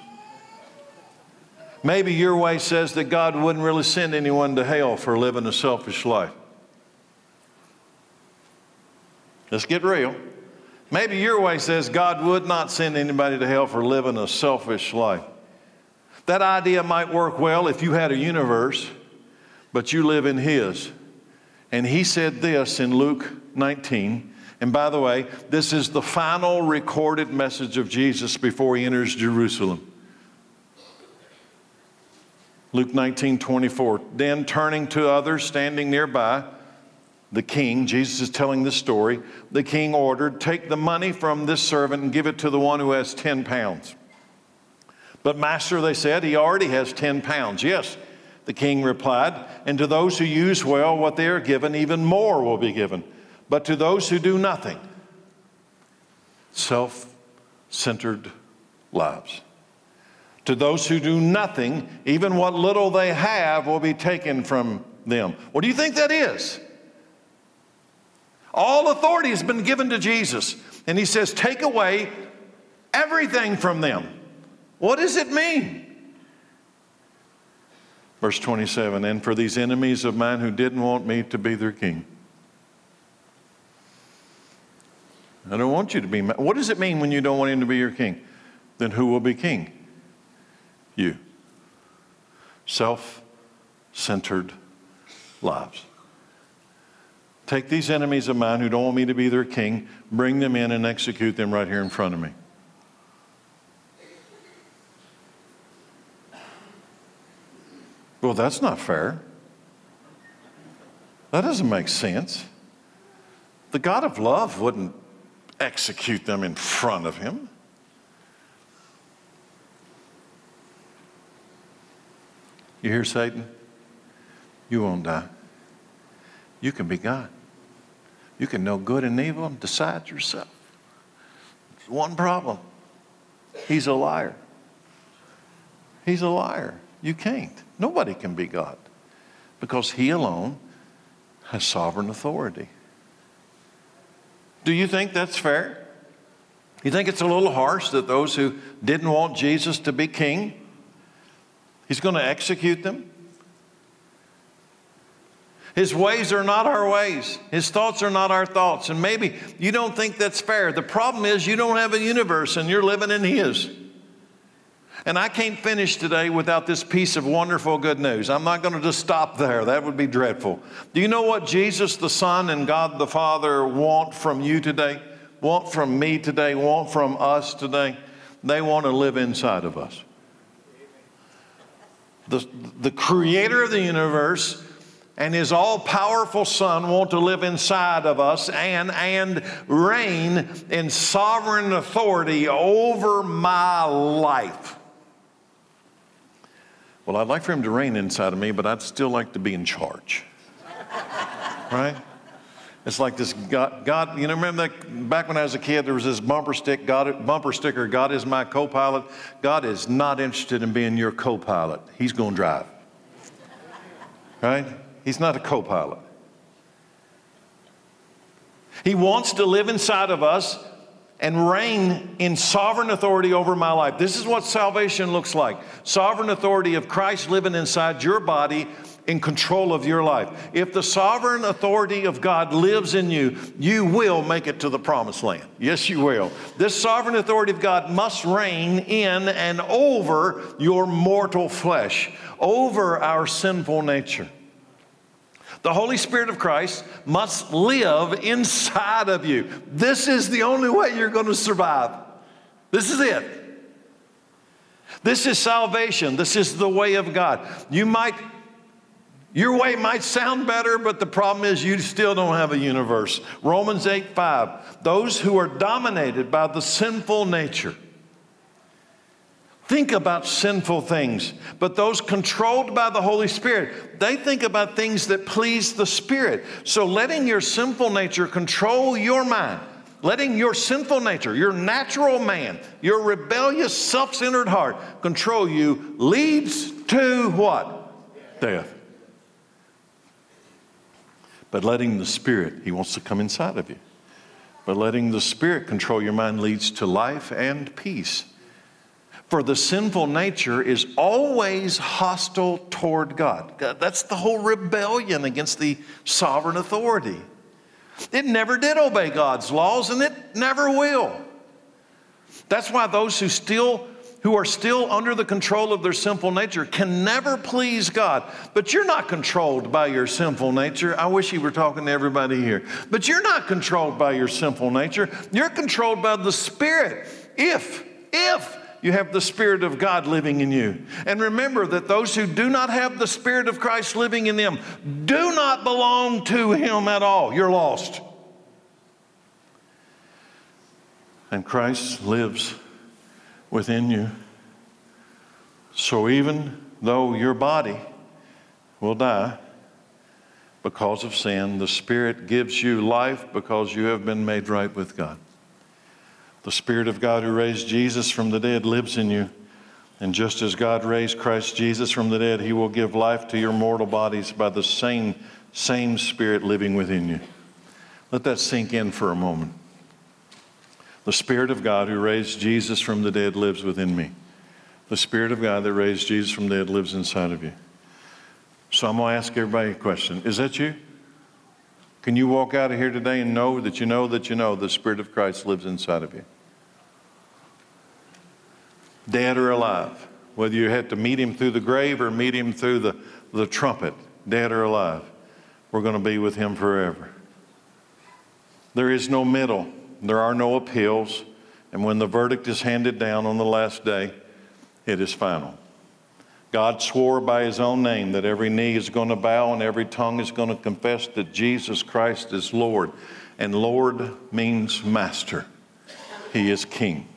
Maybe your way says that God wouldn't really send anyone to hell for living a selfish life. Let's get real. Maybe your way says God would not send anybody to hell for living a selfish life. That idea might work well if you had a universe, but you live in His. And He said this in Luke nineteen. And by the way, this is the final recorded message of Jesus before He enters Jerusalem. Luke nineteen, twenty-four. Then turning to others standing nearby, the king, Jesus is telling this story, the king ordered, take the money from this servant and give it to the one who has ten pounds. But master, they said, he already has ten pounds. Yes, the king replied, and to those who use well what they are given, even more will be given. But to those who do nothing, self-centered lives. To those who do nothing, even what little they have will be taken from them. What do you think that is? All authority has been given to Jesus. And He says, take away everything from them. What does it mean? Verse twenty-seven, and for these enemies of mine who didn't want me to be their king. I don't want you to be. What does it mean when you don't want Him to be your king? Then who will be king? You. Self-centered lives. Take these enemies of mine who don't want me to be their king, bring them in and execute them right here in front of me. Well, that's not fair. That doesn't make sense. The God of love wouldn't execute them in front of Him. You hear Satan? You won't die. You can be God. You can know good and evil and decide yourself. There's one problem. He's a liar. He's a liar. You can't. Nobody can be God because He alone has sovereign authority. Do you think that's fair? You think it's a little harsh that those who didn't want Jesus to be king, He's going to execute them? His ways are not our ways. His thoughts are not our thoughts. And maybe you don't think that's fair. The problem is you don't have a universe and you're living in His. And I can't finish today without this piece of wonderful good news. I'm not going to just stop there. That would be dreadful. Do you know what Jesus the Son and God the Father want from you today? Want from me today? Want from us today? They want to live inside of us. The, the Creator of the universe and His all-powerful Son want to live inside of us and, and reign in sovereign authority over my life. Well, I'd like for him to reign inside of me, but I'd still like to be in charge. Right? It's like this God, God, you know, remember that back when I was a kid, there was this bumper stick, God, bumper sticker, God is my co-pilot. God is not interested in being your co-pilot. He's going to drive. Right? He's not a co-pilot. He wants to live inside of us and reign in sovereign authority over my life. This is what salvation looks like. Sovereign authority of Christ living inside your body in control of your life. If the sovereign authority of God lives in you, you will make it to the promised land. Yes, you will. This sovereign authority of God must reign in and over your mortal flesh, over our sinful nature. The Holy Spirit of Christ must live inside of you. This is the only way you're going to survive. This is it. This is salvation. This is the way of God. You might, your way might sound better, but the problem is you still don't have a universe. Romans eight five, those who are dominated by the sinful nature think about sinful things, but those controlled by the Holy Spirit, they think about things that please the Spirit. So letting your sinful nature control your mind, letting your sinful nature, your natural man, your rebellious, self-centered heart control you leads to what? Death. But letting the Spirit, He wants to come inside of you. But letting the Spirit control your mind leads to life and peace. For the sinful nature is always hostile toward God. That's the whole rebellion against the sovereign authority. It never did obey God's laws, and it never will. That's why those who still, who are still under the control of their sinful nature can never please God. But you're not controlled by your sinful nature. I wish you were talking to everybody here. But you're not controlled by your sinful nature. You're controlled by the Spirit. If, if, you have the Spirit of God living in you. And remember that those who do not have the Spirit of Christ living in them do not belong to Him at all. You're lost. And Christ lives within you. So even though your body will die because of sin, the Spirit gives you life because you have been made right with God. The Spirit of God who raised Jesus from the dead lives in you. And just as God raised Christ Jesus from the dead, He will give life to your mortal bodies by the same, same Spirit living within you. Let that sink in for a moment. The Spirit of God who raised Jesus from the dead lives within me. The Spirit of God that raised Jesus from the dead lives inside of you. So I'm going to ask everybody a question. Is that you? Can you walk out of here today and know that you know that you know the Spirit of Christ lives inside of you? Dead or alive, whether you had to meet Him through the grave or meet Him through the, the trumpet, dead or alive, we're going to be with Him forever. There is no middle. There are no appeals. And when the verdict is handed down on the last day, it is final. God swore by His own name that every knee is going to bow and every tongue is going to confess that Jesus Christ is Lord. And Lord means master. He is King.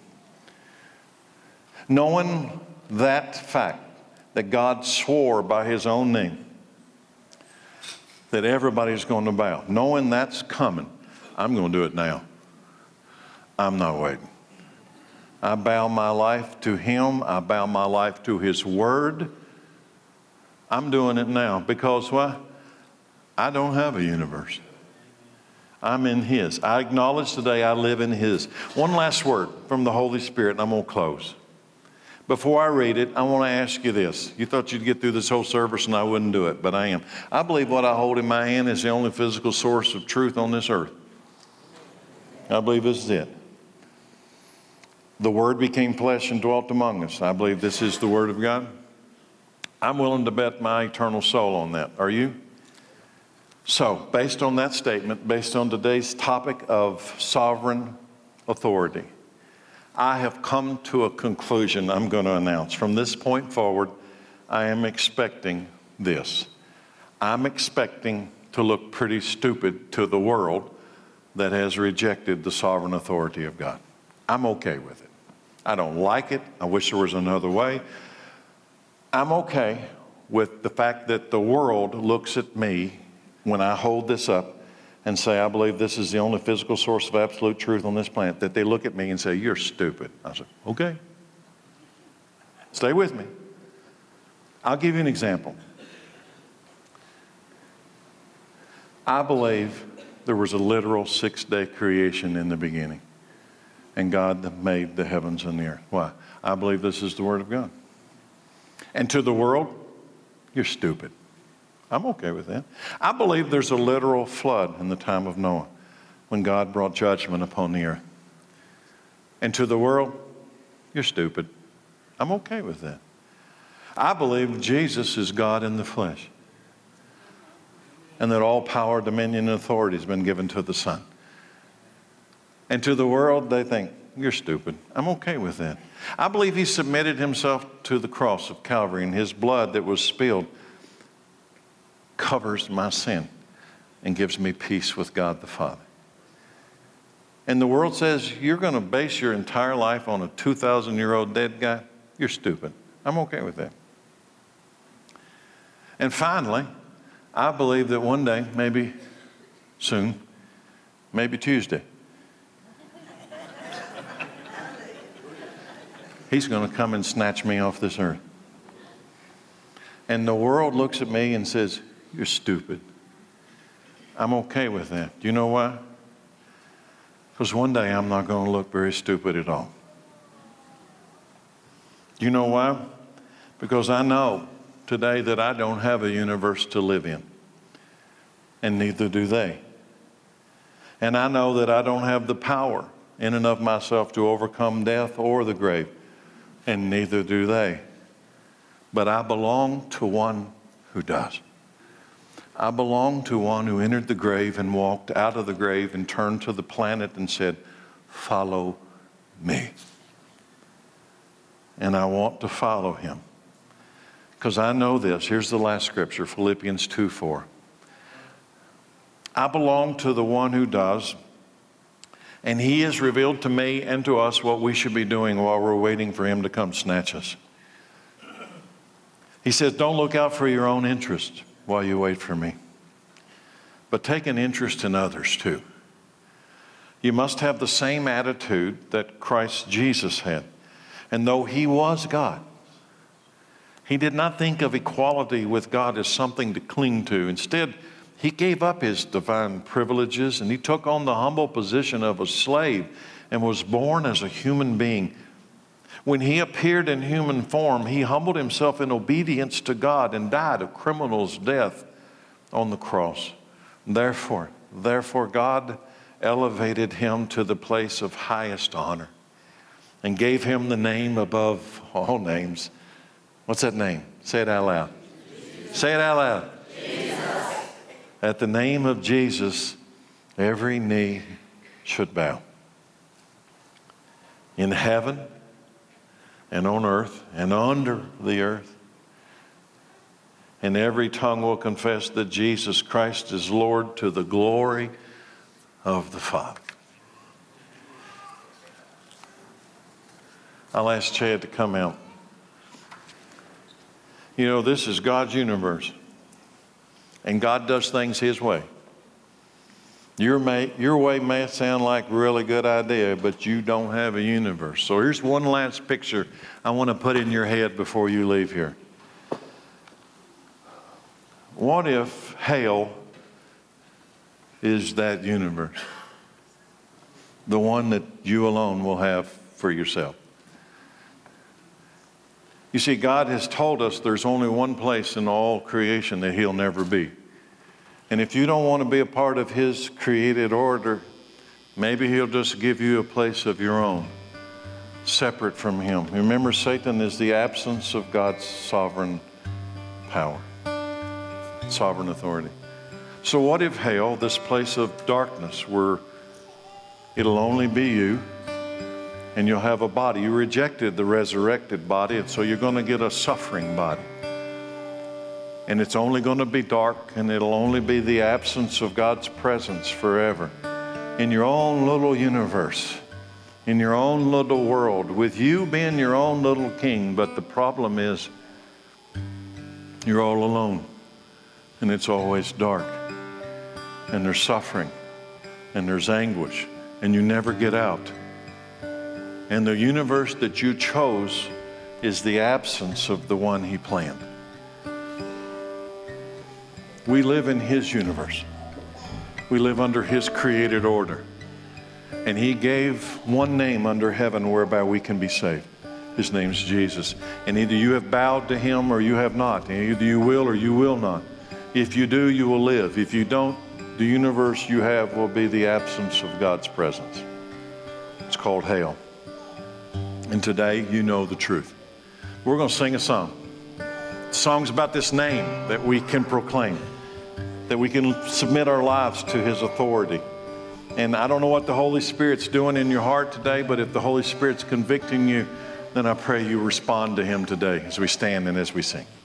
Knowing that fact, that God swore by His own name, that everybody's going to bow, knowing that's coming, I'm going to do it now. I'm not waiting. I bow my life to Him. I bow my life to His Word. I'm doing it now because why? I don't have a universe. I'm in His. I acknowledge today I live in His. One last word from the Holy Spirit, and I'm going to close. Before I read it, I want to ask you this. You thought you'd get through this whole service and I wouldn't do it, but I am. I believe what I hold in my hand is the only physical source of truth on this earth. I believe this is it. The Word became flesh and dwelt among us. I believe this is the Word of God. I'm willing to bet my eternal soul on that. Are you? So, based on that statement, based on today's topic of sovereign authority, I have come to a conclusion I'm going to announce. From this point forward, I am expecting this. I'm expecting to look pretty stupid to the world that has rejected the sovereign authority of God. I'm okay with it. I don't like it. I wish there was another way. I'm okay with the fact that the world looks at me when I hold this up and say, I believe this is the only physical source of absolute truth on this planet, that they look at me and say, you're stupid. I say, okay. Stay with me. I'll give you an example. I believe there was a literal six-day creation in the beginning, and God made the heavens and the earth. Why? I believe this is the Word of God. And to the world, you're stupid. I'm okay with that. I believe there's a literal flood in the time of Noah when God brought judgment upon the earth. And to the world, you're stupid. I'm okay with that. I believe Jesus is God in the flesh, and that all power, dominion, and authority has been given to the Son. And to the world, they think, you're stupid. I'm okay with that. I believe he submitted himself to the cross of Calvary, and his blood that was spilled covers my sin and gives me peace with God the Father. And the world says, you're going to base your entire life on a two thousand year old dead guy? You're stupid. I'm okay with that. And finally, I believe that one day, maybe soon, maybe Tuesday, he's going to come and snatch me off this earth. And the world looks at me and says, you're stupid. I'm okay with that. Do you know why? Because one day I'm not going to look very stupid at all. Do you know why? Because I know today that I don't have a universe to live in, and neither do they. And I know that I don't have the power in and of myself to overcome death or the grave, and neither do they. But I belong to one who does. I belong to one who entered the grave and walked out of the grave and turned to the planet and said, follow me. And I want to follow him. Because I know this. Here's the last scripture, Philippians two four. I belong to the one who does, and he has revealed to me and to us what we should be doing while we're waiting for him to come snatch us. He says, don't look out for your own interest while you wait for me, but take an interest in others too. You must have the same attitude that Christ Jesus had. And though he was God, he did not think of equality with God as something to cling to. Instead, he gave up his divine privileges and he took on the humble position of a slave and was born as a human being. When he appeared in human form, he humbled himself in obedience to God and died a criminal's death on the cross. Therefore, therefore God elevated him to the place of highest honor and gave him the name above all names. What's that name? Say it out loud. Jesus. Say it out loud. Jesus. At the name of Jesus, every knee should bow. In heaven and on earth and under the earth. And every tongue will confess that Jesus Christ is Lord to the glory of the Father. I'll ask Chad to come out. You know, this is God's universe. And God does things his way. Your, may, your way may sound like a really good idea, but you don't have a universe. So here's one last picture I want to put in your head before you leave here. What if hell is that universe? The one that you alone will have for yourself. You see, God has told us there's only one place in all creation that he'll never be. And if you don't want to be a part of his created order, maybe he'll just give you a place of your own, separate from him. Remember, Satan is the absence of God's sovereign power, sovereign authority. So what if hell, this place of darkness where it'll only be you and you'll have a body? You rejected the resurrected body, and so you're going to get a suffering body. And it's only going to be dark, and it'll only be the absence of God's presence forever. In your own little universe, in your own little world, with you being your own little king. But the problem is, You're all alone, and it's always dark, and there's suffering, and there's anguish, and you never get out. And the universe that you chose is the absence of the one He planned. We live in His universe. We live under His created order. And He gave one name under heaven whereby we can be saved. His name's Jesus. And either you have bowed to Him or you have not. And either you will or you will not. If you do, you will live. If you don't, the universe you have will be the absence of God's presence. It's called hell. And today you know the truth. We're going to sing a song. The song's about this name that we can proclaim, that we can submit our lives to His authority. And I don't know what the Holy Spirit's doing in your heart today, but if the Holy Spirit's convicting you, then I pray you respond to Him today as we stand and as we sing.